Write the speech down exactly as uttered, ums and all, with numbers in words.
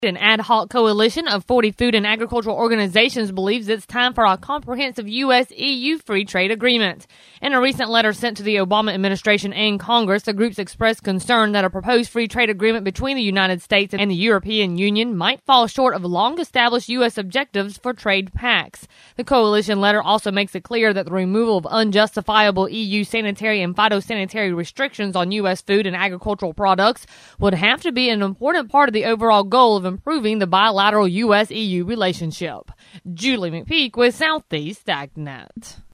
An ad hoc coalition of forty food and agricultural organizations believes it's time for a comprehensive U S E U free trade agreement. In a recent letter sent to the Obama administration and Congress, the groups expressed concern that a proposed free trade agreement between the United States and the European Union might fall short of long-established U S objectives for trade pacts. The coalition letter also makes it clear that the removal of unjustifiable E U sanitary and phytosanitary restrictions on U S food and agricultural products would have to be an important part of the overall goal of improving the bilateral U S E U relationship. Julie McPeak with Southeast AgNet.